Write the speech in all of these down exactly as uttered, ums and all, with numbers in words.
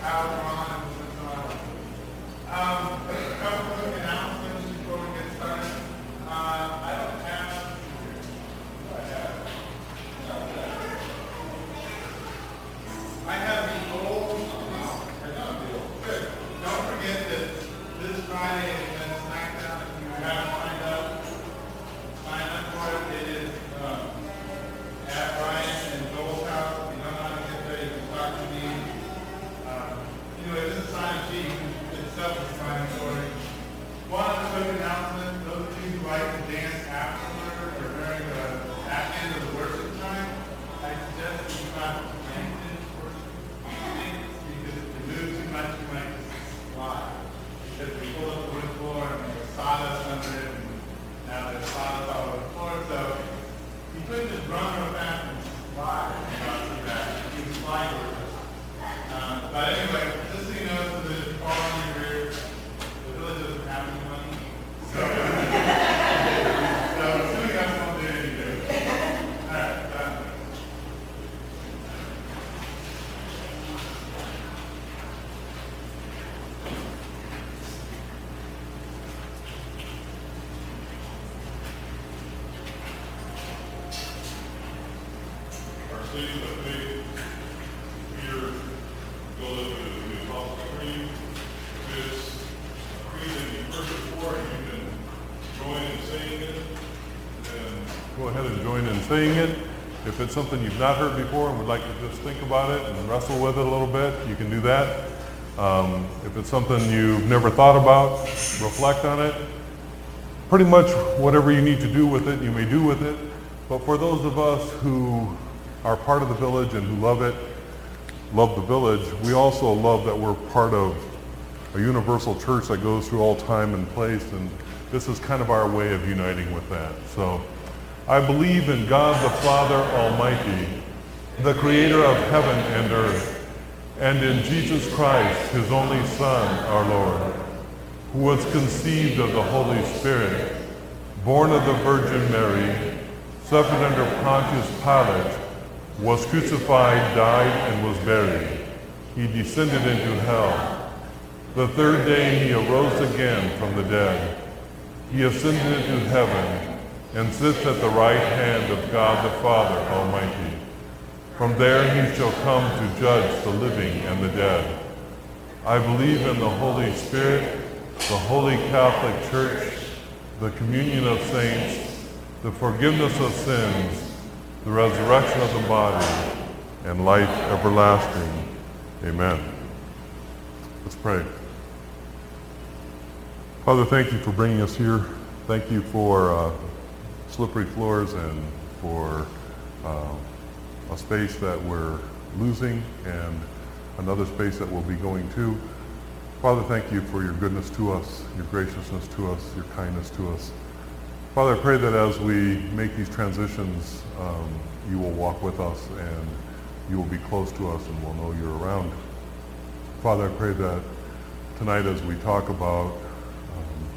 Go ahead and join in saying it. If it's something you've not heard before and would like to just think about it and wrestle with it a little bit, you can do that. Um, if it's something you've never thought about, reflect on it. Pretty much whatever you need to do with it, you may do with it. But for those of us who are part of the village and who love it, love the village, we also love that we're part of a universal church that goes through all time and place, and this is kind of our way of uniting with that. So I believe in God the Father Almighty, the creator of heaven and earth, and in Jesus Christ, his only Son, our Lord, who was conceived of the Holy Spirit, born of the Virgin Mary, suffered under Pontius Pilate, was crucified, died, and was buried. He descended into hell. The third day he arose again from the dead. He ascended into heaven and sits at the right hand of God the Father Almighty. From there he shall come to judge the living and the dead. I believe in the Holy Spirit, the Holy Catholic Church, the communion of saints, the forgiveness of sins, the resurrection of the body, and life everlasting. Amen. Let's pray. Father, thank you for bringing us here. Thank you for uh, slippery floors and for uh, a space that we're losing and another space that we'll be going to. Father, thank you for your goodness to us, your graciousness to us, your kindness to us. Father, I pray that as we make these transitions, um, you will walk with us and you will be close to us and we'll know you're around. Father, I pray that tonight as we talk about um,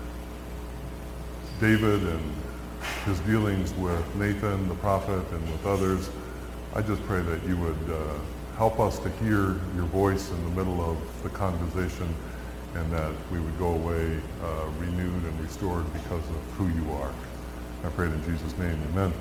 David and his dealings with Nathan, the prophet, and with others, I just pray that you would uh, help us to hear your voice in the middle of the conversation and that we would go away uh, renewed and restored because of who you are. I pray it in Jesus' name, amen.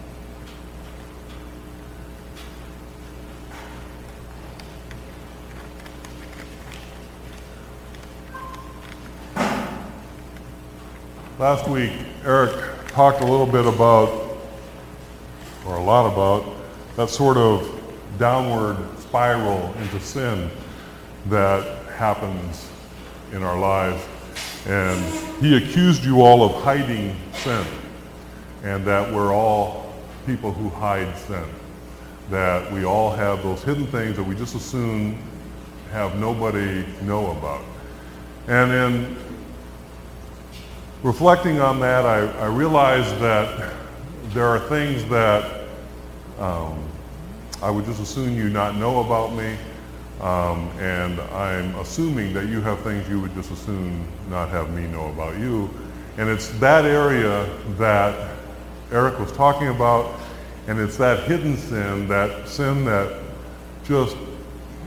Last week, Eric talked a little bit about, or a lot about, that sort of downward spiral into sin that happens in our lives. And he accused you all of hiding sin, and that we're all people who hide sin. That we all have those hidden things that we just as soon have nobody know about. And in reflecting on that, I, I realized that there are things that um, I would just as soon you not know about me, um, and I'm assuming that you have things you would just as soon not have me know about you. And it's that area that Eric was talking about, and it's that hidden sin, that sin that just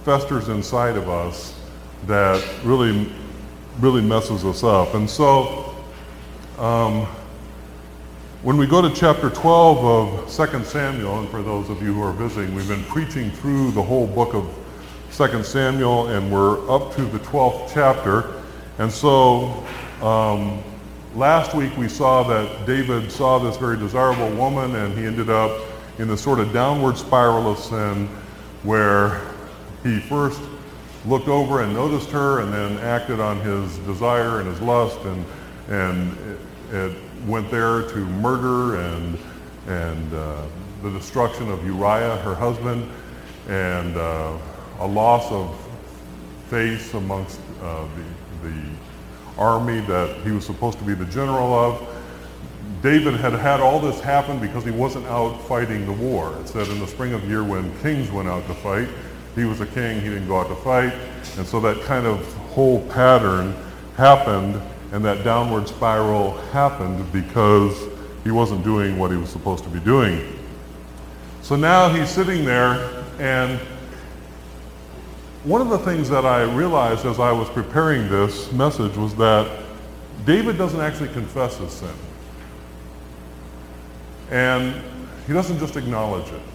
festers inside of us that really, really messes us up. And so, um, when we go to chapter twelve of Second Samuel, and for those of you who are visiting, we've been preaching through the whole book of Second Samuel, and we're up to the twelfth chapter. And so, um, last week we saw that David saw this very desirable woman, and he ended up in this sort of downward spiral of sin where he first looked over and noticed her and then acted on his desire and his lust, and and it, it went there to murder and and uh, the destruction of Uriah, her husband, and uh, a loss of face amongst uh, the, the army that he was supposed to be the general of. David had had all this happen because he wasn't out fighting the war. It said in the spring of the year when kings went out to fight, he was a king, he didn't go out to fight. And so that kind of whole pattern happened, and that downward spiral happened because he wasn't doing what he was supposed to be doing. So now he's sitting there, and one of the things that I realized as I was preparing this message was that David doesn't actually confess his sin. And he doesn't just acknowledge it.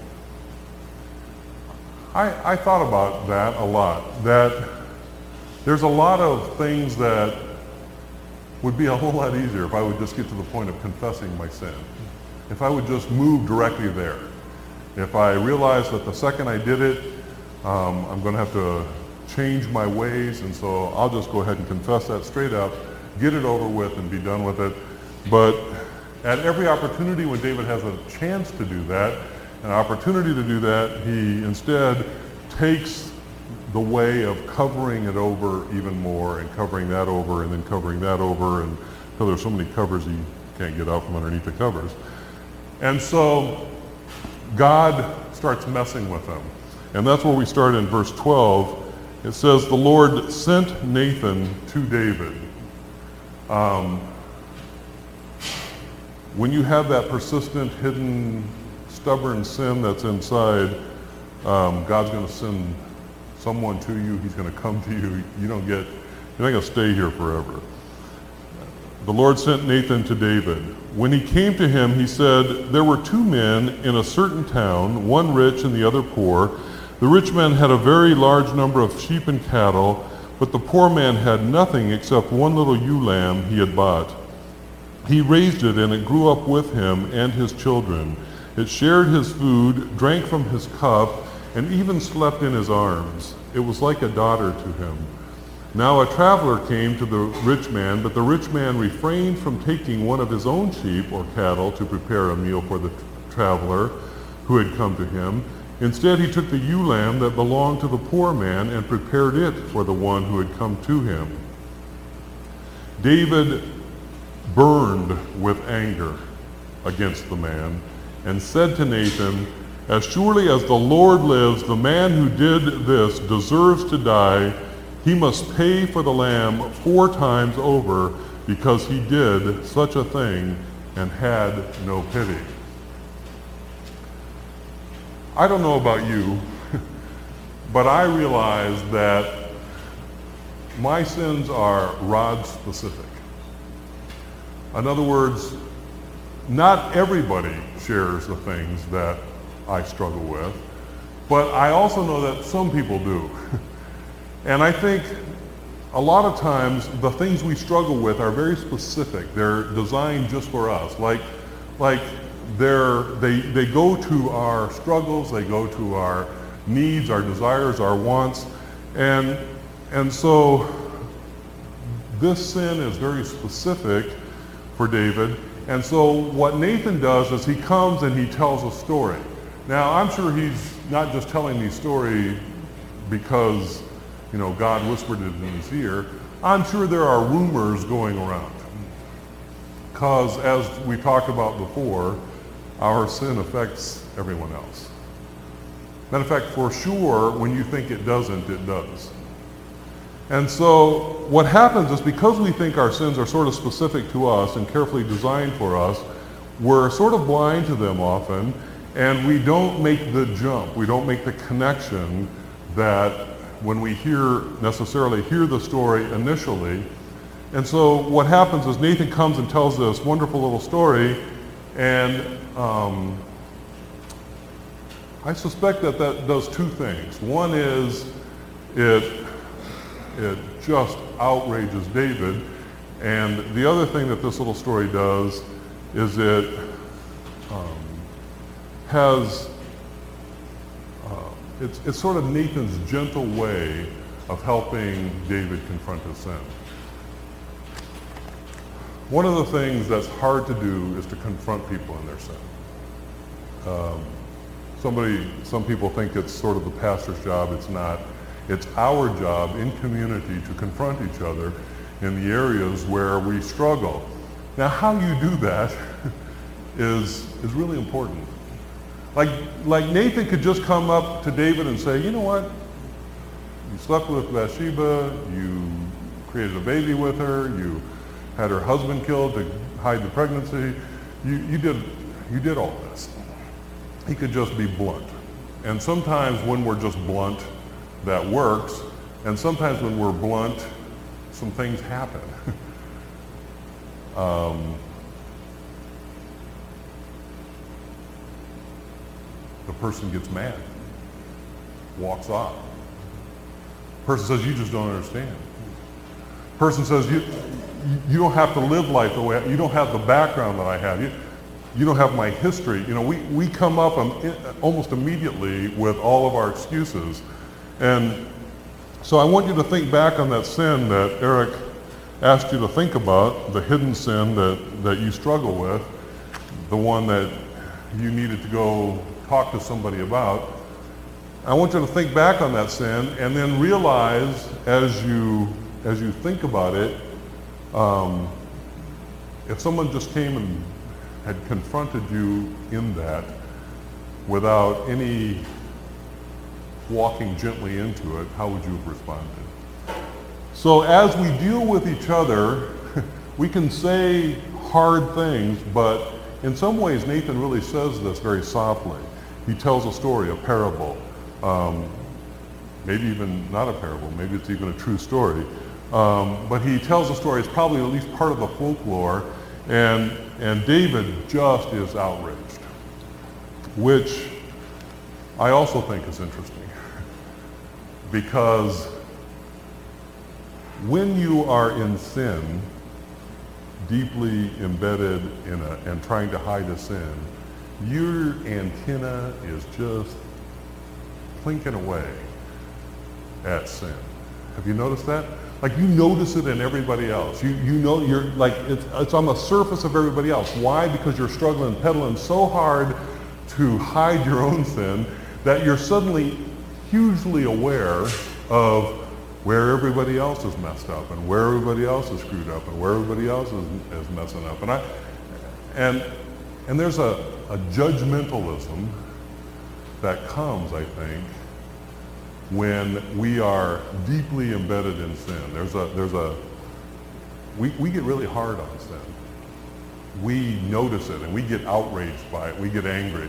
I, I thought about that a lot, that there's a lot of things that would be a whole lot easier if I would just get to the point of confessing my sin. If I would just move directly there. If I realized that the second I did it, um, I'm going to have to change my ways, and so I'll just go ahead and confess that straight up, get it over with, and be done with it. But at every opportunity when David has a chance to do that, an opportunity to do that, he instead takes the way of covering it over even more, and covering that over, and then covering that over, and until there's so many covers he can't get out from underneath the covers. And so God starts messing with him. And that's where we start in verse twelve. It says, the Lord sent Nathan to David. Um, when you have that persistent, hidden, stubborn sin that's inside, um, God's going to send someone to you. He's going to come to you. You don't get, you're not going to stay here forever. The Lord sent Nathan to David. When he came to him, he said, there were two men in a certain town, one rich and the other poor. The rich man had a very large number of sheep and cattle, but the poor man had nothing except one little ewe lamb he had bought. He raised it, and it grew up with him and his children. It shared his food, drank from his cup, and even slept in his arms. It was like a daughter to him. Now a traveler came to the rich man, but the rich man refrained from taking one of his own sheep or cattle to prepare a meal for the traveler who had come to him. Instead, he took the ewe lamb that belonged to the poor man and prepared it for the one who had come to him. David burned with anger against the man and said to Nathan, as surely as the Lord lives, the man who did this deserves to die. He must pay for the lamb four times over because he did such a thing and had no pity. I don't know about you, but I realize that my sins are rod specific. In other words, not everybody shares the things that I struggle with, but I also know that some people do. And I think a lot of times the things we struggle with are very specific. They're designed just for us. Like, like they're, they, they go to our struggles, they go to our needs, our desires, our wants. And, and so this sin is very specific for David. And so what Nathan does is he comes and he tells a story. Now, I'm sure he's not just telling the story because, you know, God whispered it in his ear. I'm sure there are rumors going around. Because as we talked about before, our sin affects everyone else. Matter of fact, for sure, when you think it doesn't, it does. And so what happens is because we think our sins are sort of specific to us and carefully designed for us, we're sort of blind to them often, and we don't make the jump. We don't make the connection that when we hear, necessarily hear the story initially. And so what happens is Nathan comes and tells this wonderful little story, and um, I suspect that that does two things. One is it, it just outrages David, and the other thing that this little story does is it um, has, uh, it's, it's sort of Nathan's gentle way of helping David confront his sin. One of the things that's hard to do is to confront people in their sin. Um, somebody, some people think it's sort of the pastor's job. It's not. It's our job in community to confront each other in the areas where we struggle. Now, how you do that is, is really important. Like, like Nathan could just come up to David and say, you know what? You slept with Bathsheba, you created a baby with her, you had her husband killed to hide the pregnancy. You, you, did, you did all this. He could just be blunt. And sometimes when we're just blunt, that works. And sometimes when we're blunt, some things happen. um, the person gets mad, walks off. Person says, you just don't understand. Person says, you, you don't have to live life the way, you don't have the background that I have. You, you don't have my history. You know, we, we come up um, almost immediately with all of our excuses. And so I want you to think back on that sin that Eric asked you to think about, the hidden sin that, that you struggle with, the one that you needed to go talk to somebody about. I want you to think back on that sin and then realize as you, as you think about it, um, if someone just came and had confronted you in that without any walking gently into it, how would you have responded? So as we deal with each other, we can say hard things, but in some ways Nathan really says this very softly. He tells a story, a parable, um, maybe even not a parable, maybe it's even a true story. Um, but he tells a story, it's probably at least part of the folklore, and, and David just is outraged, which I also think is interesting. Because when you are in sin, deeply embedded in a, and trying to hide a sin, your antenna is just plinking away at sin. Have you noticed that? Like you notice it in everybody else. You, you know, you're like, it's, it's on the surface of everybody else. Why? Because you're struggling, pedaling so hard to hide your own sin that you're suddenly hugely aware of where everybody else is messed up and where everybody else is screwed up and where everybody else is, is messing up. And I, and, and there's a, a judgmentalism that comes, I think, when we are deeply embedded in sin. There's a, there's a, we, we get really hard on sin. We notice it and we get outraged by it. We get angry.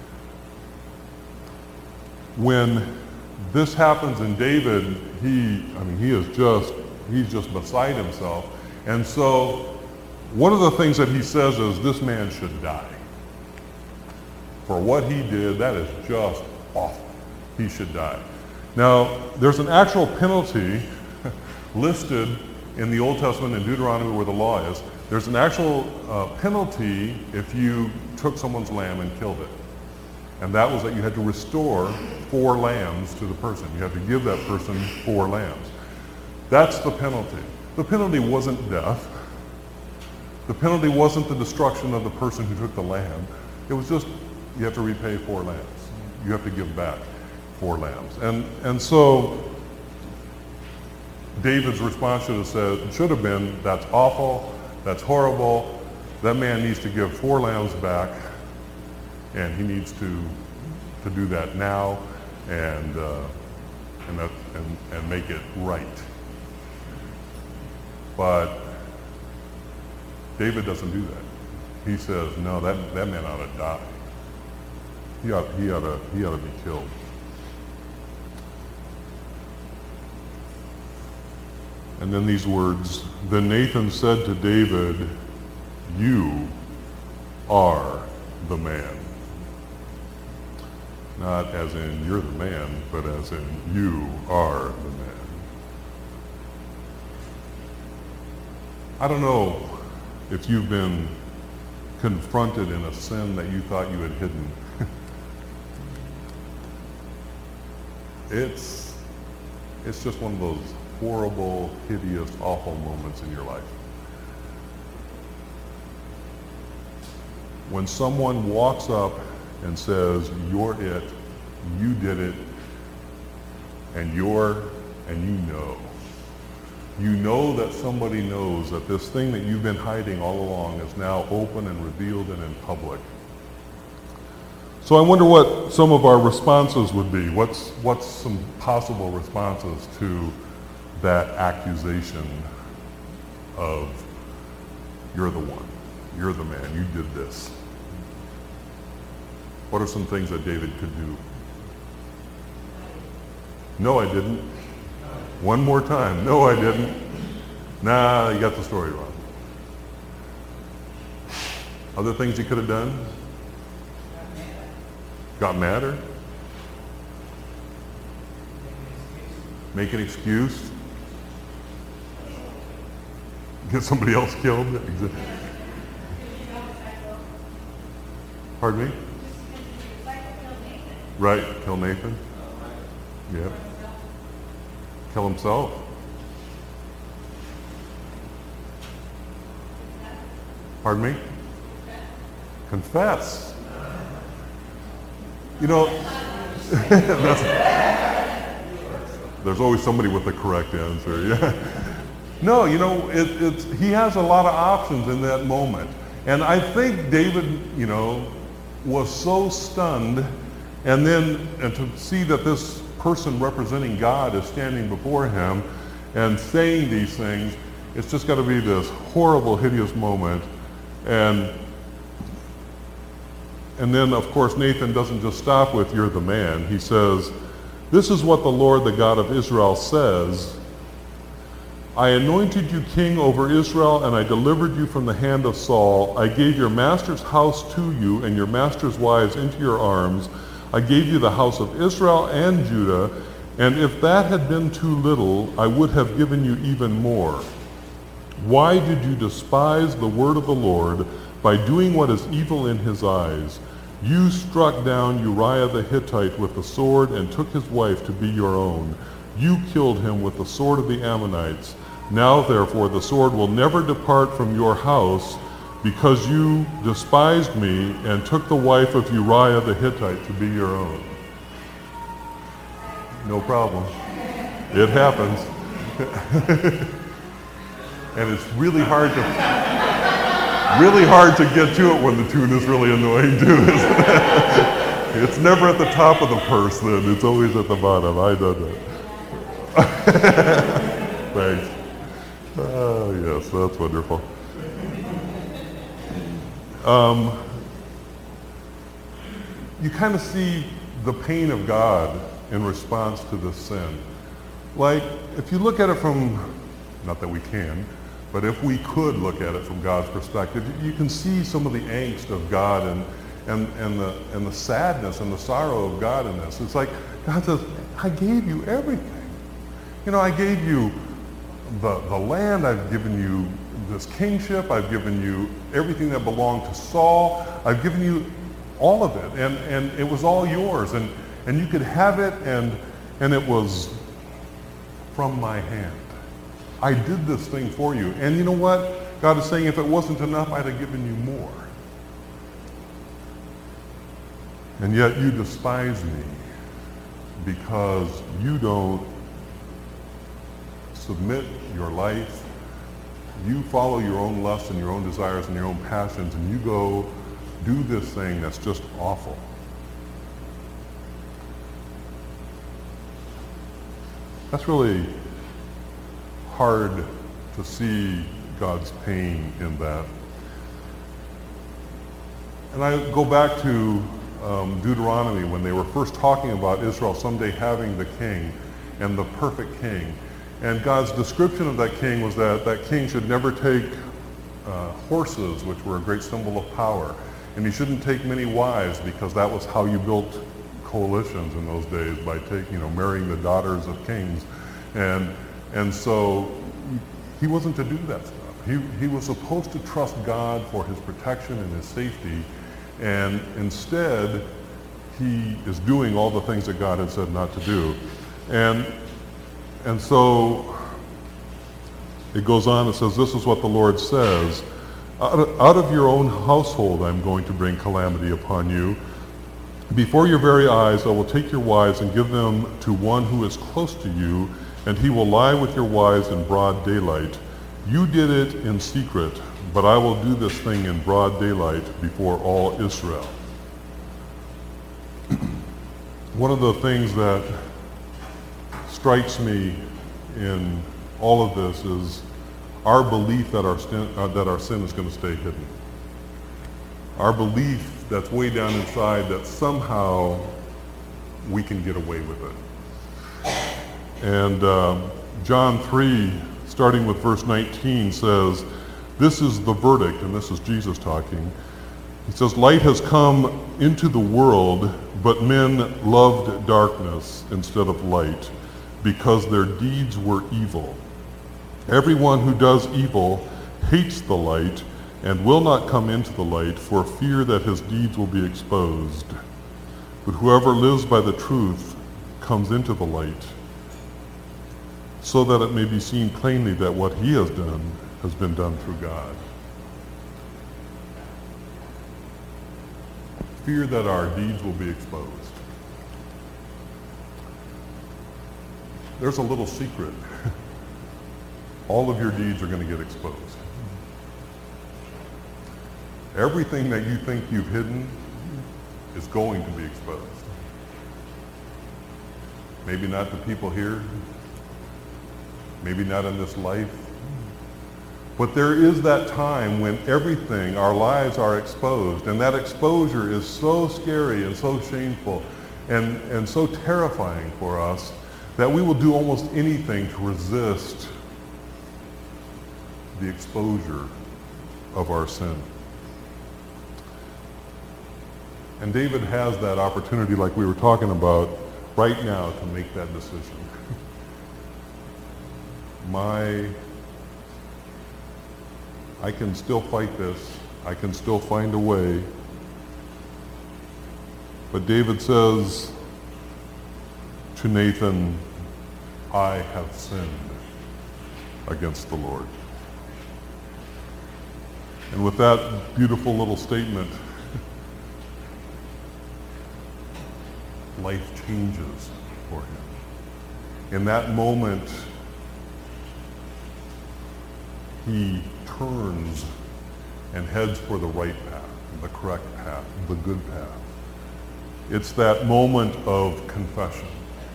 When this happens in David, he, I mean, he is just, he's just beside himself. And so one of the things that he says is this man should die. For what he did, that is just awful. He should die. Now, there's an actual penalty listed in the Old Testament in Deuteronomy where the law is. There's an actual uh, penalty if you took someone's lamb and killed it. And that was that you had to restore four lambs to the person. You had to give that person four lambs. That's the penalty. The penalty wasn't death. The penalty wasn't the destruction of the person who took the lamb. It was just, you have to repay four lambs. You have to give back four lambs. And, and so David's response should have said, should have been, that's awful, that's horrible, that man needs to give four lambs back, and he needs to, to do that now and, uh, and, that, and, and make it right. But David doesn't do that. He says, no, that, that man ought to die. He ought, he ought to, he ought to be killed. And then these words, then Nathan said to David, you are the man. Not as in you're the man, but as in you are the man. I don't know if you've been confronted in a sin that you thought you had hidden. it's, it's just one of those horrible, hideous, awful moments in your life. When someone walks up and says, you're it, you did it, and you're, and you know. You know that somebody knows that this thing that you've been hiding all along is now open and revealed and in public. So I wonder what some of our responses would be. What's, what's some possible responses to that accusation of, you're the one, you're the man, you did this? What are some things that David could do? No, I didn't. One more time. No, I didn't. Nah, you got the story wrong. Other things he could have done? Got madder? Make an excuse? Get somebody else killed? Pardon me? Right, kill Nathan? Yeah. Kill himself? Pardon me? Confess. You know, that's, there's always somebody with the correct answer. Yeah. No, you know, it, it's, he has a lot of options in that moment. And I think David, you know, was so stunned, and then and to see that this person representing God is standing before him and saying these things, it's just got to be this horrible, hideous moment. And and then, of course, Nathan doesn't just stop with, you're the man. He says, this is what the Lord, the God of Israel, says. I anointed you king over Israel, and I delivered you from the hand of Saul. I gave your master's house to you, and your master's wives into your arms. I gave you the house of Israel and Judah, and if that had been too little, I would have given you even more. Why did you despise the word of the Lord by doing what is evil in his eyes? You struck down Uriah the Hittite with the sword and took his wife to be your own. You killed him with the sword of the Ammonites. Now, therefore, the sword will never depart from your house, because you despised me and took the wife of Uriah the Hittite to be your own. No problem. It happens. And it's really hard to really hard to get to it when the tune is really annoying too, isn't it? It's never at the top of the purse then, it's always at the bottom. I know that. Thanks. Oh yes, that's wonderful. Um, you kind of see the pain of God in response to this sin. Like, if you look at it from, not that we can, but if we could look at it from God's perspective, you can see some of the angst of God and, and, and, the, and the sadness and the sorrow of God in this. It's like, God says, I gave you everything. You know, I gave you the, the land, I've given you this kingship, I've given you everything that belonged to Saul, I've given you all of it, and, and it was all yours, and, and you could have it, and, and it was from my hand. I did this thing for you. And you know what? God is saying, if it wasn't enough, I'd have given you more. And yet you despise me because you don't submit your life. You follow your own lusts and your own desires and your own passions, and you go do this thing that's just awful. That's really hard to see God's pain in that. And I go back to um, Deuteronomy when they were first talking about Israel someday having the king and the perfect king. And God's description of that king was that that king should never take uh, horses, which were a great symbol of power. And he shouldn't take many wives, because that was how you built coalitions in those days, by take, you know, marrying the daughters of kings. And, and so he wasn't to do that stuff. He, he was supposed to trust God for his protection and his safety. And instead, he is doing all the things that God had said not to do. And And so it goes on, it says, this is what the Lord says, out of, out of your own household I'm going to bring calamity upon you. Before your very eyes I will take your wives and give them to one who is close to you, and he will lie with your wives in broad daylight. You did it in secret, but I will do this thing in broad daylight before all Israel. One of the things that strikes me in all of this is our belief that our sin, uh, that our sin is going to stay hidden. Our belief that's way down inside that somehow we can get away with it. And uh, John three, starting with verse nineteen, says, this is the verdict, and this is Jesus talking. He says, light has come into the world, but men loved darkness instead of light, because their deeds were evil. Everyone who does evil hates the light and will not come into the light for fear that his deeds will be exposed. But whoever lives by the truth comes into the light, so that it may be seen plainly that what he has done has been done through God. Fear that our deeds will be exposed. There's a little secret. All of your deeds are going to get exposed. Everything that you think you've hidden is going to be exposed. Maybe not to people here, maybe not in this life, but there is that time when everything, our lives are exposed, and that exposure is so scary and so shameful and, and so terrifying for us that we will do almost anything to resist the exposure of our sin. And David has that opportunity, like we were talking about, right now to make that decision. My, I can still fight this. I can still find a way. But David says to Nathan, I have sinned against the Lord. And with that beautiful little statement, life changes for him. In that moment, he turns and heads for the right path, the correct path, the good path. It's that moment of confession.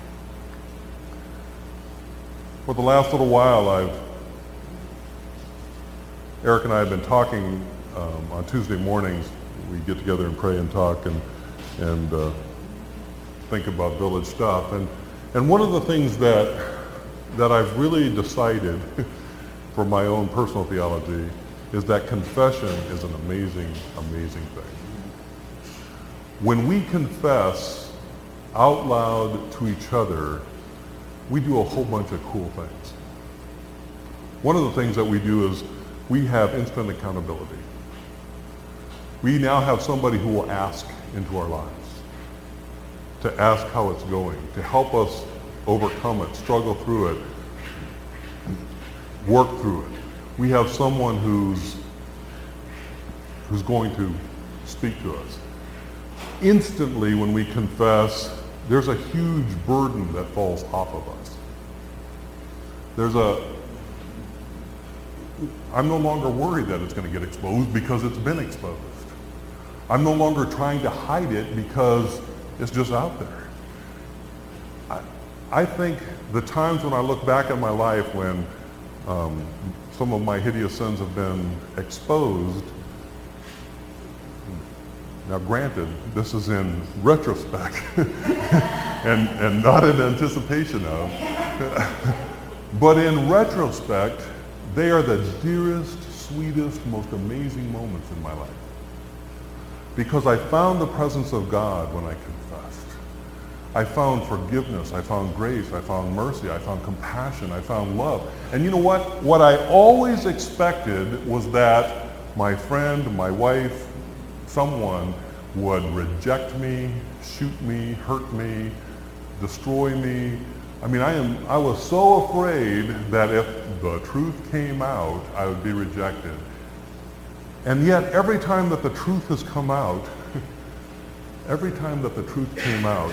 For the last little while, I've Eric and I have been talking um, on Tuesday mornings. We get together and pray and talk and and uh, think about village stuff. And and one of the things that that I've really decided for my own personal theology is that confession is an amazing, amazing thing. When we confess out loud to each other, we do a whole bunch of cool things. One of the things that we do is we have instant accountability. We now have somebody who will ask into our lives, to ask how it's going, to help us overcome it, struggle through it, work through it. We have someone who's who's going to speak to us. Instantly, when we confess, there's a huge burden that falls off of us. There's a, I'm no longer worried that it's going to get exposed because it's been exposed. I'm no longer trying to hide it because it's just out there. I, I think the times when I look back at my life when um, some of my hideous sins have been exposed, now granted, this is in retrospect and, and not in anticipation of, But in retrospect, they are the dearest, sweetest, most amazing moments in my life. Because I found the presence of God when I confessed. I found forgiveness, I found grace, I found mercy, I found compassion, I found love. And you know what? What I always expected was that my friend, my wife, someone would reject me, shoot me, hurt me, destroy me. I mean, I am, I was so afraid that if the truth came out, I would be rejected. And yet, every time that the truth has come out, every time that the truth came out,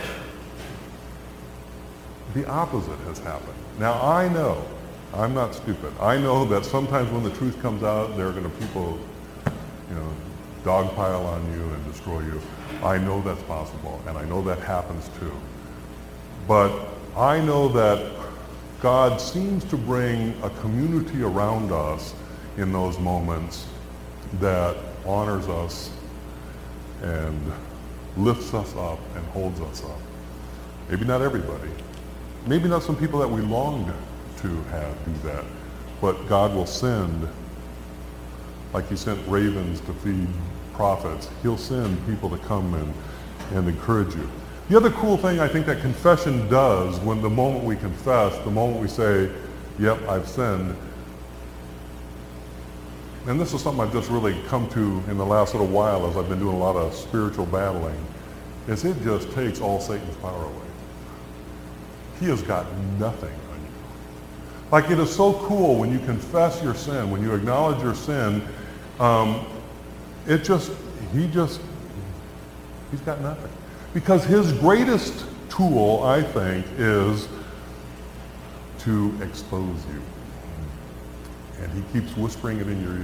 the opposite has happened. Now, I know, I'm not stupid. I know that sometimes when the truth comes out, there are going to people, you know, dogpile on you and destroy you. I know that's possible, and I know that happens too. But I know that God seems to bring a community around us in those moments that honors us and lifts us up and holds us up. Maybe not everybody. Maybe not some people that we long to have do that. But God will send, like he sent ravens to feed prophets, he'll send people to come and, and encourage you. The other cool thing I think that confession does, when the moment we confess, the moment we say, yep, I've sinned, and this is something I've just really come to in the last little while as I've been doing a lot of spiritual battling, is it just takes all Satan's power away. He has got nothing on you. Like, it is so cool when you confess your sin, when you acknowledge your sin, um, it just, he just, he's got nothing. Because his greatest tool, I think, is to expose you. And he keeps whispering it in your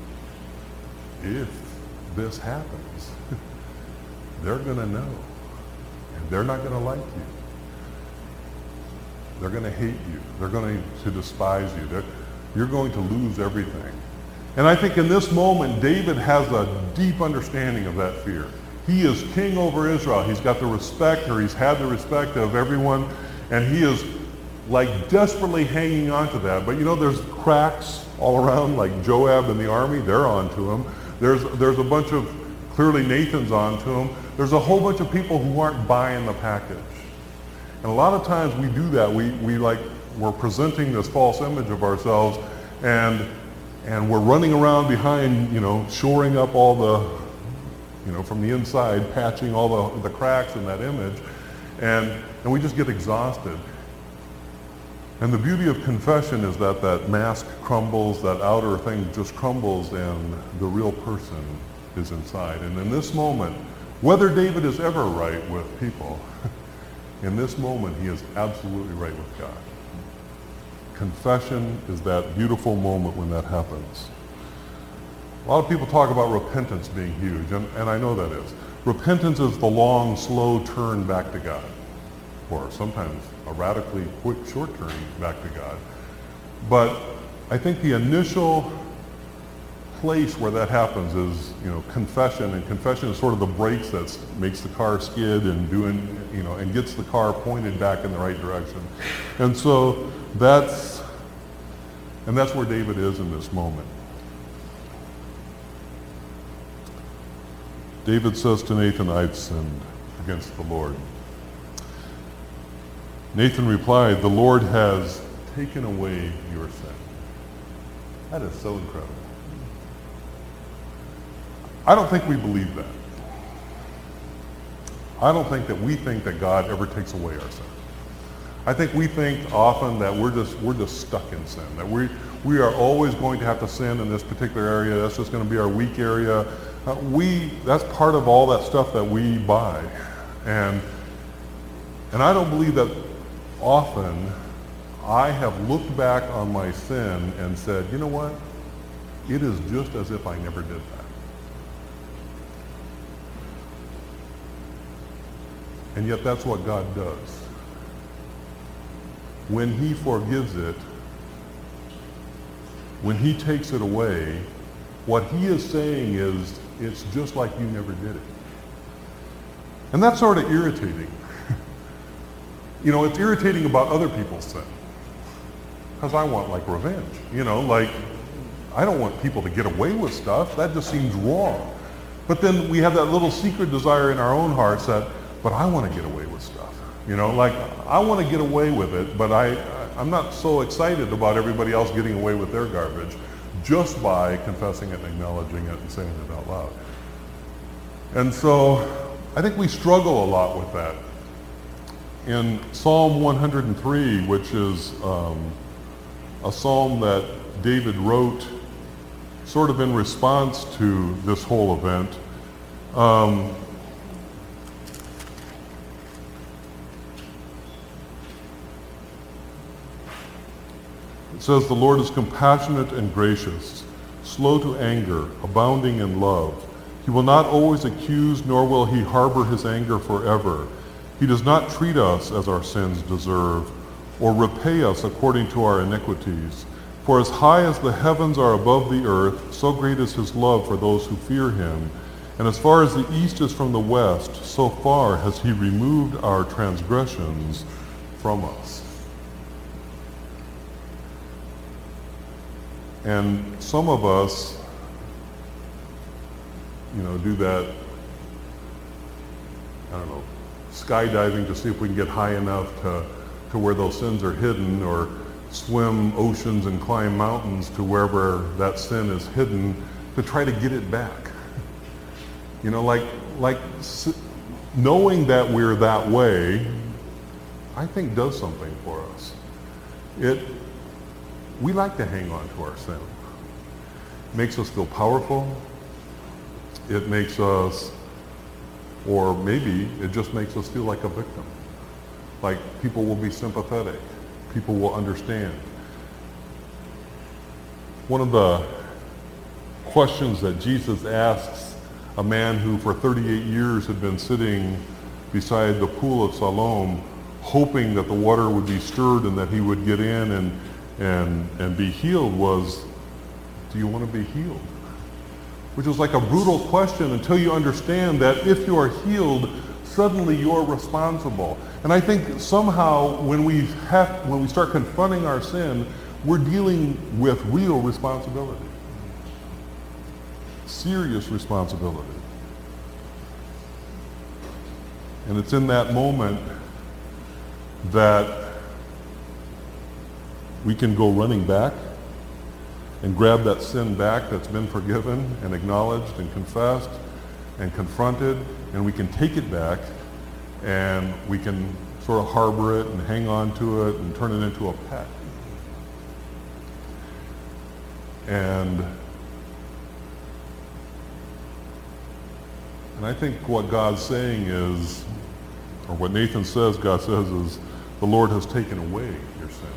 ear. If this happens, they're going to know. And they're not going to like you. They're going to hate you. They're going to despise you. They're, you're going to lose everything. And I think in this moment, David has a deep understanding of that fear. He is king over Israel. He's got the respect, or he's had the respect of everyone, and he is like desperately hanging on to that. But you know, there's cracks all around, like Joab and the army, they're on to him. There's, there's a bunch of, clearly Nathan's on to him. There's a whole bunch of people who aren't buying the package. And a lot of times we do that. We, we like, we're presenting this false image of ourselves, and, and we're running around behind, you know, shoring up all the, you know, from the inside, patching all the, the cracks in that image, and, and we just get exhausted. And the beauty of confession is that that mask crumbles, that outer thing just crumbles, and the real person is inside. And in this moment, whether David is ever right with people, in this moment he is absolutely right with God. Confession is that beautiful moment when that happens. A lot of people talk about repentance being huge, and, and I know that is. Repentance is the long, slow turn back to God, or sometimes a radically quick, short turn back to God. But I think the initial place where that happens is, you know, confession, and confession is sort of the brakes that makes the car skid and doing, you know, and gets the car pointed back in the right direction. And so that's, and that's where David is in this moment. David says to Nathan, I've sinned against the Lord. Nathan replied, the Lord has taken away your sin. That is so incredible. I don't think we believe that. I don't think that we think that God ever takes away our sin. I think we think often that we're just we're just stuck in sin, that we we are always going to have to sin in this particular area. That's just going to be our weak area. Uh, we that's part of all that stuff that we buy, and and I don't believe that often I have looked back on my sin and said, you know what? It is just as if I never did that. And yet that's what God does. When he forgives it, when he takes it away, what he is saying is, it's just like you never did it. And that's sort of irritating. You know, it's irritating about other people's sin. because I want like revenge. You know, like I don't want people to get away with stuff. That just seems wrong. But then we have that little secret desire in our own hearts that, but I want to get away with stuff. You know, like I want to get away with it, but I, I'm not so excited about everybody else getting away with their garbage just by confessing it and acknowledging it and saying it out loud. And so I think we struggle a lot with that. In Psalm one hundred three, which is um, a psalm that David wrote sort of in response to this whole event, um, it says, "The Lord is compassionate and gracious, slow to anger, abounding in love. He will not always accuse, nor will he harbor his anger forever. He does not treat us as our sins deserve, or repay us according to our iniquities. For as high as the heavens are above the earth, so great is his love for those who fear him. And as far as the east is from the west, so far has he removed our transgressions from us." And some of us, you know, do that, I don't know, skydiving to see if we can get high enough to, to where those sins are hidden, or swim oceans and climb mountains to wherever that sin is hidden to try to get it back. You know, like, like knowing that we're that way, I think does something for us. It, we like to hang on to our sin. It makes us feel powerful. It makes us, or maybe it just makes us feel like a victim. Like people will be sympathetic. People will understand. One of the questions that Jesus asks a man who for thirty-eight years had been sitting beside the pool of Siloam, hoping that the water would be stirred and that he would get in and, and, and be healed, was, do you want to be healed? Which is like a brutal question until you understand that if you are healed, suddenly you're responsible. And I think somehow when we have, when we start confronting our sin, we're dealing with real responsibility. Serious responsibility. And it's in that moment that we can go running back and grab that sin back that's been forgiven and acknowledged and confessed and confronted, and we can take it back and we can sort of harbor it and hang on to it and turn it into a pet. And and I think what God's saying is, or what Nathan says, God says is, the Lord has taken away your sin.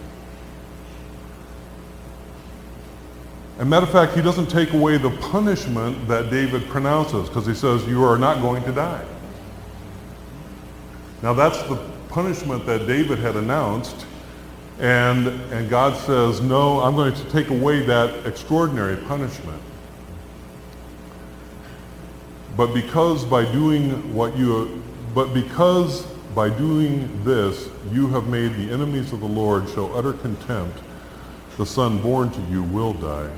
As a matter of fact, he doesn't take away the punishment that David pronounces, because he says, you are not going to die. Now that's the punishment that David had announced, and, and God says, no, I'm going to take away that extraordinary punishment. But because by doing what you, but because by doing this, you have made the enemies of the Lord show utter contempt, the son born to you will die.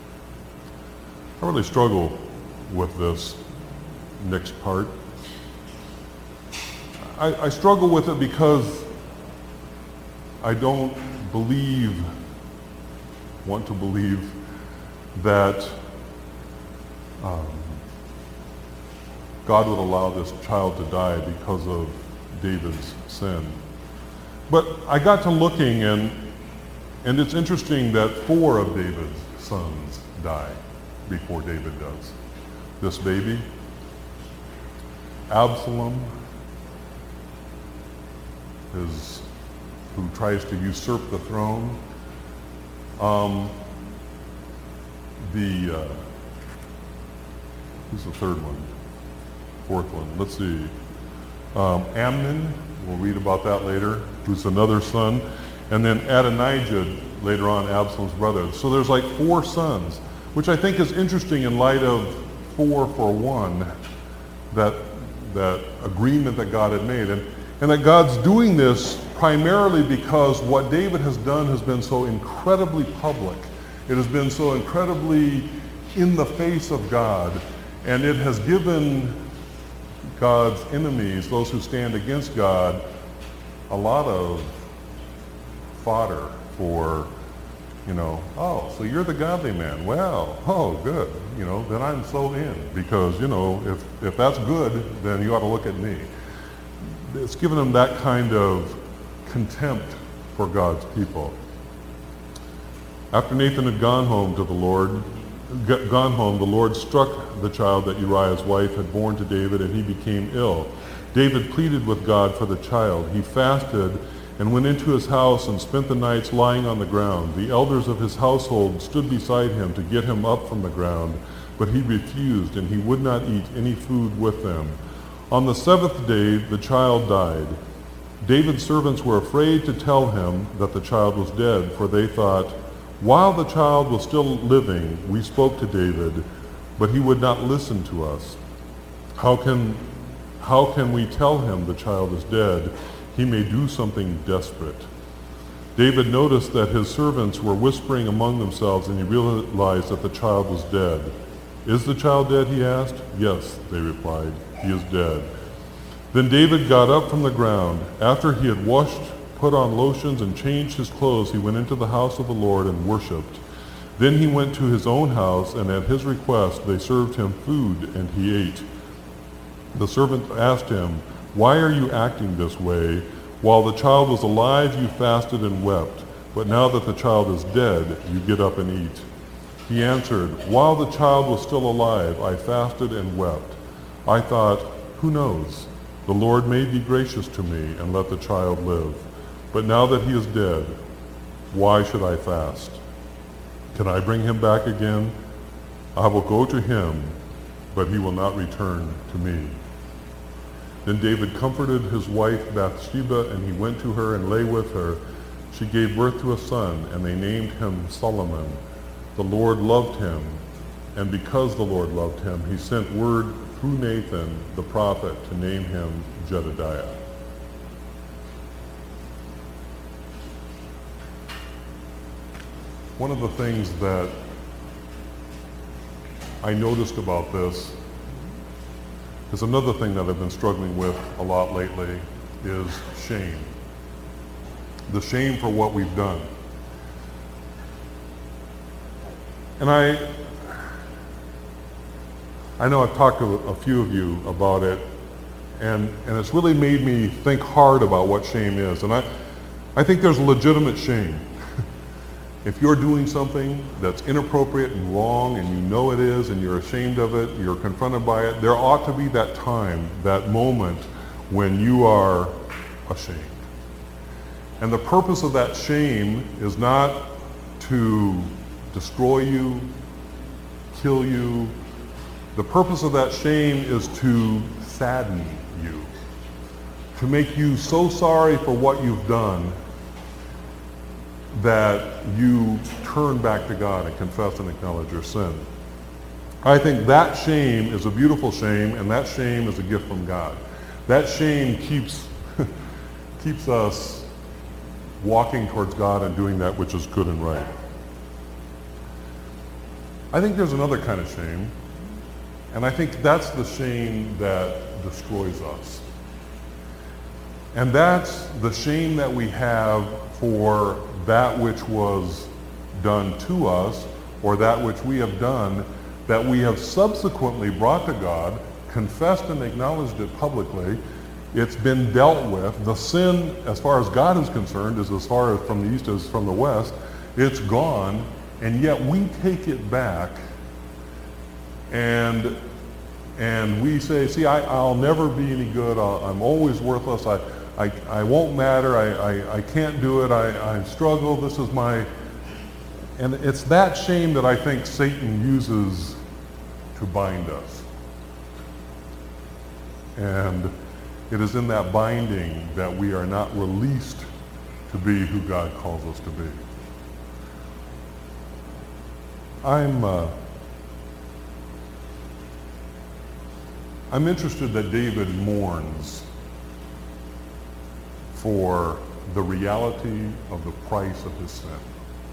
I really struggle with this next part. I, I struggle with it because I don't believe, want to believe that um, God would allow this child to die because of David's sin. But I got to looking, and and it's interesting that four of David's sons die before David does. This baby, Absalom, is who tries to usurp the throne. Um, the uh, who's the third one? Fourth one. Let's see. Um, Amnon, we'll read about that later, who's another son. And then Adonijah, later on, Absalom's brother. So there's like four sons, which I think is interesting in light of four for one, that, that agreement that God had made. And, and that God's doing this primarily because what David has done has been so incredibly public. It has been so incredibly in the face of God, and it has given God's enemies, those who stand against God, a lot of fodder for, you know, oh, so you're the godly man. Well, oh, good. You know, then I'm so in, because, you know, if, if that's good, then you ought to look at me. It's given them that kind of contempt for God's people. After Nathan had gone home to the Lord, g- gone home, the Lord struck the child that Uriah's wife had borne to David, and he became ill. David pleaded with God for the child. He fasted and went into his house and spent the nights lying on the ground. The elders of his household stood beside him to get him up from the ground, but he refused, and he would not eat any food with them. On the seventh day, the child died. David's servants were afraid to tell him that the child was dead, for they thought, while the child was still living, we spoke to David, but he would not listen to us. How can, how can we tell him the child is dead? He may do something desperate. David noticed that his servants were whispering among themselves, and he realized that the child was dead. Is the child dead, he asked. Yes, they replied, he is dead. Then David got up from the ground. After he had washed, put on lotions, and changed his clothes, he went into the house of the Lord and worshipped. Then he went to his own house, and at his request they served him food, and he ate. The servant asked him, why are you acting this way? While the child was alive, you fasted and wept, but now that the child is dead, you get up and eat. He answered, while the child was still alive, I fasted and wept. I thought, who knows? The Lord may be gracious to me and let the child live. But now that he is dead, why should I fast? Can I bring him back again? I will go to him, but he will not return to me. Then David comforted his wife Bathsheba, and he went to her and lay with her. She gave birth to a son, and they named him Solomon. The Lord loved him, and because the Lord loved him, he sent word through Nathan the prophet to name him Jedediah. One of the things that I noticed about this is another thing that I've been struggling with a lot lately is shame. The shame for what we've done. And I I know I've talked to a few of you about it, and, and it's really made me think hard about what shame is. And I, I think there's a legitimate shame. If you're doing something that's inappropriate and wrong, and you know it is, and you're ashamed of it, you're confronted by it, there ought to be that time, that moment when you are ashamed. And the purpose of that shame is not to destroy you, kill you. The purpose of that shame is to sadden you, to make you so sorry for what you've done that you turn back to God and confess and acknowledge your sin. I think that shame is a beautiful shame, and that shame is a gift from God. That shame keeps keeps us walking towards God and doing that which is good and right. I think there's another kind of shame, and I think that's the shame that destroys us. And that's the shame that we have for that which was done to us, or that which we have done that we have subsequently brought to God, confessed and acknowledged it publicly. It's been dealt with. The sin, as far as God is concerned, is as far as from the east as from the west. It's gone, and yet we take it back, and and we say, see, I, I'll never be any good. I'll, I'm always worthless. I, I, I won't matter. I, I, I can't do it. I, I struggle. This is my... And it's that shame that I think Satan uses to bind us. And it is in that binding that we are not released to be who God calls us to be. I'm uh, I'm interested that David mourns for the reality of the price of his sin.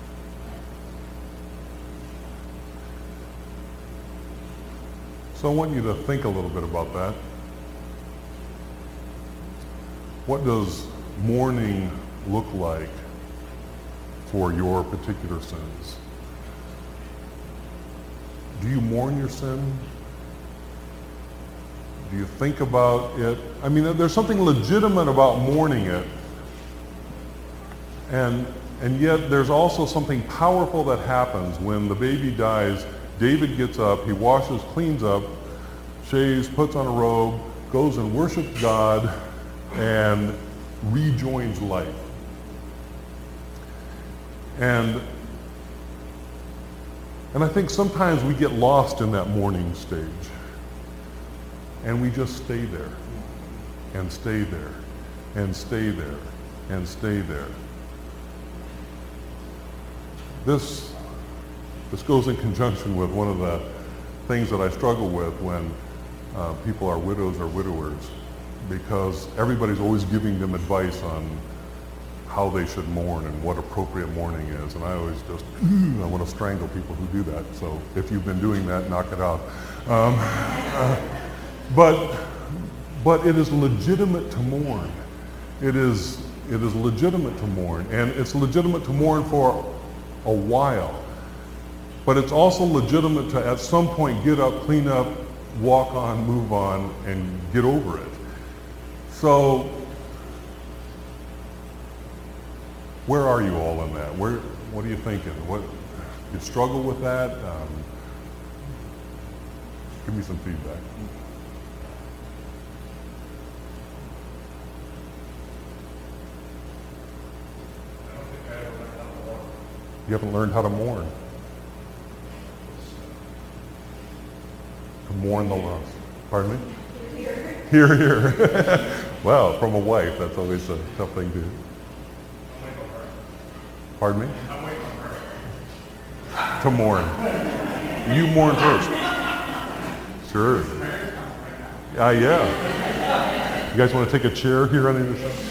So I want you to think a little bit about that. What does mourning look like for your particular sins? Do you mourn your sin? Do you think about it? I mean, there's something legitimate about mourning it. And, and yet there's also something powerful that happens when the baby dies. David gets up, he washes, cleans up, shaves, puts on a robe, goes and worships God, and rejoins life. And, and I think sometimes we get lost in that mourning stage. And we just stay there, and stay there, and stay there, and stay there. This, this goes in conjunction with one of the things that I struggle with when uh, people are widows or widowers, because everybody's always giving them advice on how they should mourn and what appropriate mourning is. And I always just, I want to strangle people who do that. So if you've been doing that, knock it out. Um, uh, but, but it is legitimate to mourn. It is, it is legitimate to mourn. And it's legitimate to mourn for a while. But it's also legitimate to at some point get up, clean up, walk on, move on, and get over it. So where are you all in that? Where, what are you thinking? What, you struggle with that? Um, give me some feedback. I don't think I ever learned how to mourn. You haven't learned how to mourn. To mourn the loss. Pardon me? Here, here. Well, from a wife, that's always a tough thing to do. I'm waiting on her. Pardon me? I'm waiting on her. To mourn. You mourn first. Sure. Ah, yeah. You guys want to take a chair here on either side?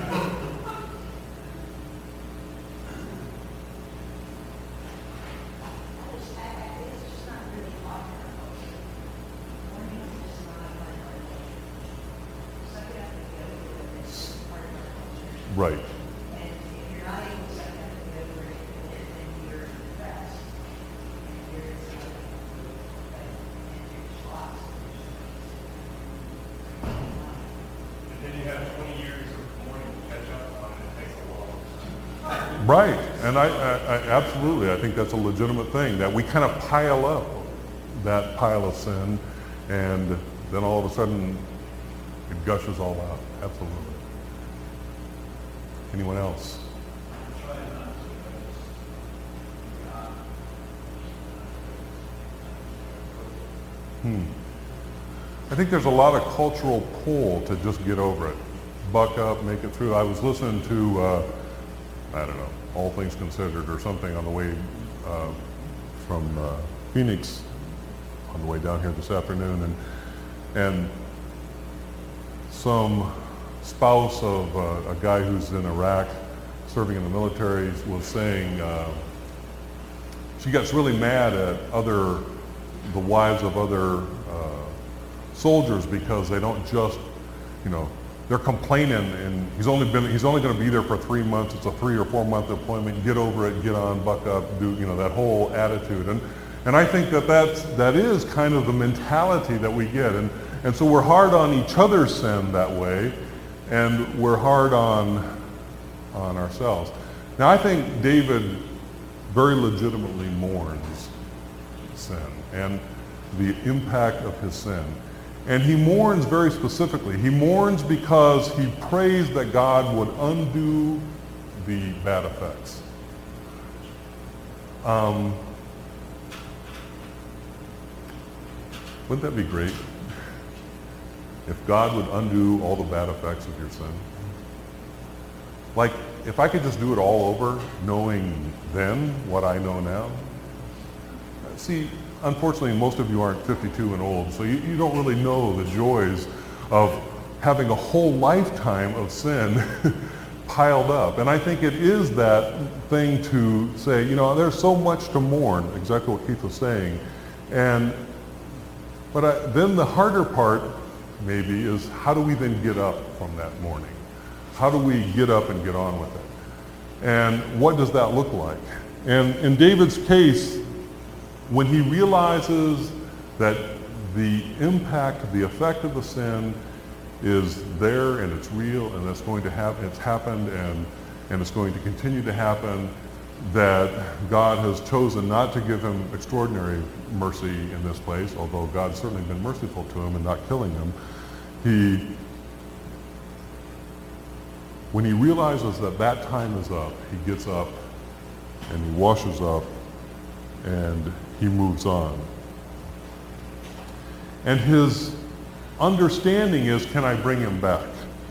Right. And if you're not able to set that to over it, then you're depressed. And you're just like, and you're just lost. And then you have twenty years of mourning to catch up on, and it takes a long time. Right. And I, I, I absolutely, I think that's a legitimate thing, that we kind of pile up that pile of sin, and then all of a sudden it gushes all out. Absolutely. Anyone else? Hmm. I think there's a lot of cultural pull to just get over it. Buck up, make it through. I was listening to, uh, I don't know, All Things Considered or something on the way uh, from uh, Phoenix on the way down here this afternoon, and and some spouse of uh, a guy who's in Iraq serving in the military was saying uh, she gets really mad at other, the wives of other uh, soldiers because they don't just, you know, they're complaining, and he's only been, he's only going to be there for three months. It's a three or four month deployment. Get over it, get on, buck up, do, you know, that whole attitude. And and I think that that's, that is kind of the mentality that we get. And and so we're hard on each other's sin that way. And we're hard on, on ourselves. Now, I think David very legitimately mourns sin and the impact of his sin. And he mourns very specifically. He mourns because he prays that God would undo the bad effects. Um, wouldn't that be great? If God would undo all the bad effects of your sin. Like, if I could just do it all over, knowing then what I know now. See, unfortunately, most of you aren't fifty-two and old, so you, you don't really know the joys of having a whole lifetime of sin piled up. And I think it is that thing to say, you know, there's so much to mourn, exactly what Keith was saying. And but I, then the harder part maybe is how do we then get up from that mourning? How do we get up and get on with it? And what does that look like? And in David's case, when he realizes that the impact, the effect of the sin is there and it's real and it's going to happen, it's happened and, and it's going to continue to happen, that God has chosen not to give him extraordinary mercy in this place, although God's certainly been merciful to him in not killing him. He, when he realizes that that time is up, he gets up and he washes up and he moves on. And his understanding is, can I bring him back?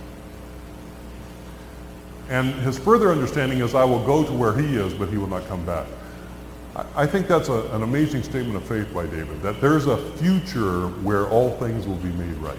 And his further understanding is, I will go to where he is, but he will not come back. I, I think that's a, an amazing statement of faith by David, that there's a future where all things will be made right,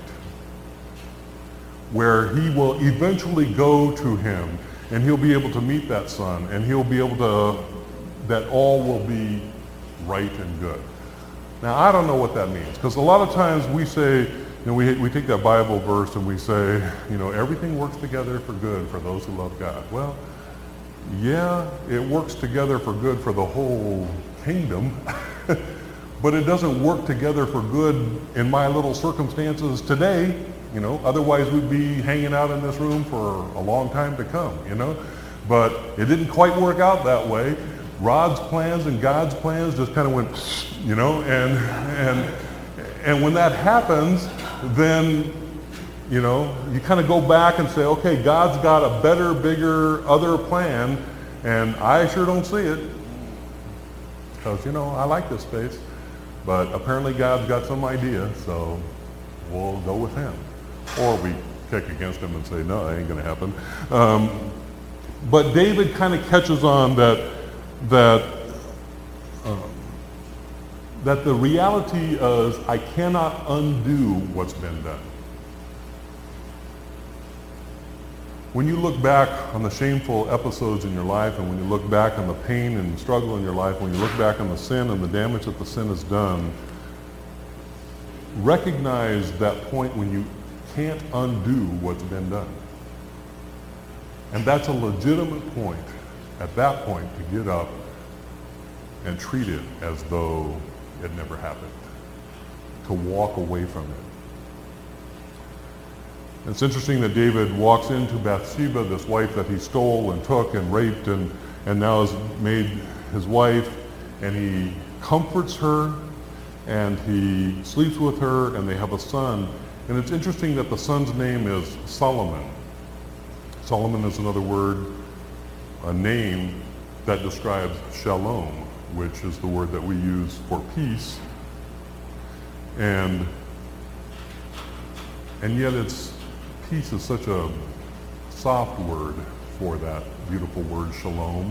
where he will eventually go to him, and he'll be able to meet that son, and he'll be able to, that all will be right and good. Now, I don't know what that means, because a lot of times we say, you know, we, we take that Bible verse and we say, you know, everything works together for good for those who love God. Well, yeah, it works together for good for the whole kingdom, but it doesn't work together for good in my little circumstances today, you know, otherwise we'd be hanging out in this room for a long time to come, you know, but it didn't quite work out that way. Rod's plans and God's plans just kind of went, you know, and, and, and when that happens, then, you know, you kind of go back and say, okay, God's got a better, bigger, other plan, and I sure don't see it, because, you know, I like this space, but apparently God's got some idea, so we'll go with him. Or we kick against him and say, no, that ain't going to happen. Um, but David kind of catches on that, that, um, that the reality is I cannot undo what's been done. When you look back on the shameful episodes in your life, and when you look back on the pain and struggle in your life, when you look back on the sin and the damage that the sin has done, recognize that point when you can't undo what's been done. And that's a legitimate point, at that point, to get up and treat it as though it never happened, to walk away from it. It's interesting that David walks into Bathsheba, this wife that he stole and took and raped and, and now has made his wife, and he comforts her and he sleeps with her and they have a son. And it's interesting that the son's name is Solomon. Solomon is another word, a name that describes shalom, which is the word that we use for peace. And, and yet it's, peace is such a soft word for that beautiful word, shalom.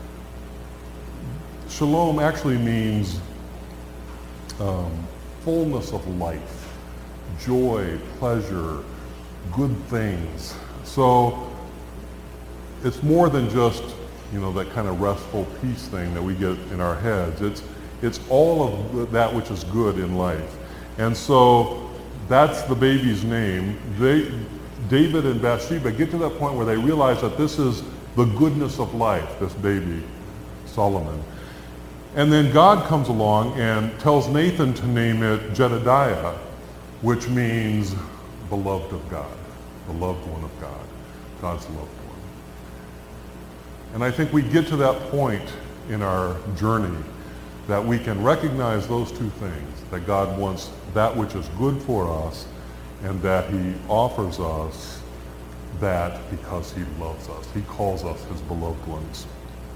Shalom actually means um, fullness of life, joy, pleasure, good things. So it's more than just, you know, that kind of restful peace thing that we get in our heads. It's, it's all of that which is good in life. And so that's the baby's name. They, David and Bathsheba get to that point where they realize that this is the goodness of life, this baby, Solomon. And then God comes along and tells Nathan to name it Jedediah, which means beloved of God, the loved one of God, God's loved one. And I think we get to that point in our journey that we can recognize those two things, that God wants that which is good for us, and that he offers us that because he loves us. He calls us his beloved ones.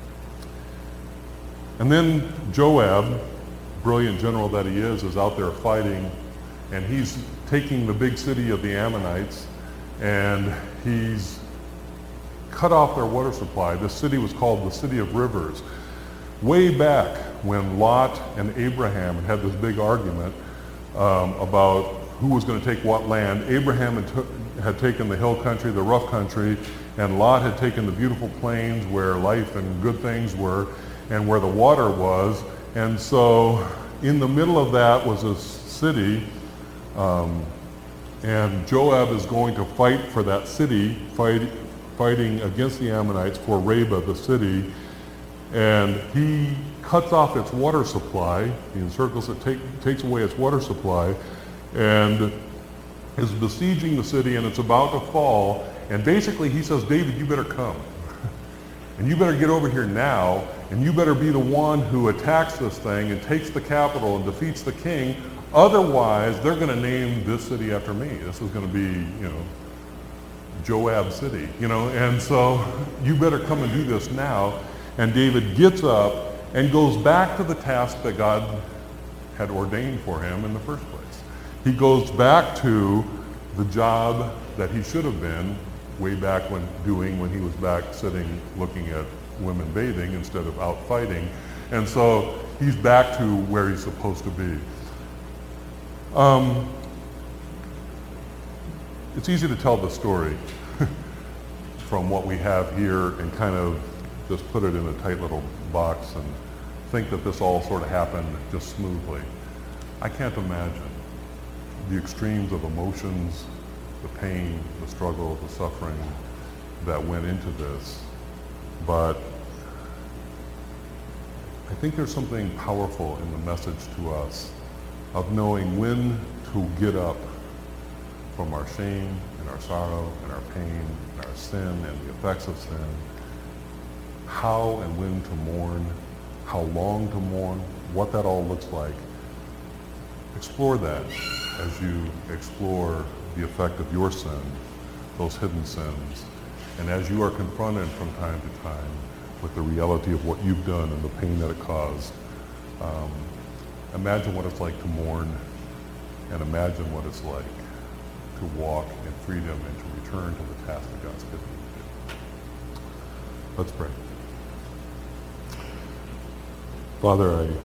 And then Joab, brilliant general that he is, is out there fighting, and he's taking the big city of the Ammonites, and he's cut off their water supply. This city was called the City of Rivers. Way back when Lot and Abraham had this big argument um, about who was going to take what land. Abraham had, t- had taken the hill country, the rough country, And Lot had taken the beautiful plains where life and good things were and where the water was. And so in the middle of that was a city, um, and Joab is going to fight for that city, fight, fighting against the Ammonites for Rabbah, the city. And he cuts off its water supply. He encircles it, take, takes away its water supply, and is besieging the city, and it's about to fall. And basically he says, David, you better come. And you better get over here now, and you better be the one who attacks this thing and takes the capital and defeats the king. Otherwise, they're going to name this city after me. This is going to be, you know, Joab City, you know. And so you better come and do this now. And David gets up and goes back to the task that God had ordained for him in the first place. He goes back to the job that he should have been way back when doing when he was back sitting looking at women bathing instead of out fighting. And so he's back to where he's supposed to be. Um, it's easy to tell the story from what we have here and kind of just put it in a tight little box and think that this all sort of happened just smoothly. I can't imagine the extremes of emotions, the pain, the struggle, the suffering that went into this. But I think there's something powerful in the message to us of knowing when to get up from our shame and our sorrow and our pain and our sin and the effects of sin, how and when to mourn, how long to mourn, what that all looks like. Explore that as you explore the effect of your sin, those hidden sins, and as you are confronted from time to time with the reality of what you've done and the pain that it caused. Um, imagine what it's like to mourn, and imagine what it's like to walk in freedom and to return to the task that God's given you to do. Let's pray. Father, I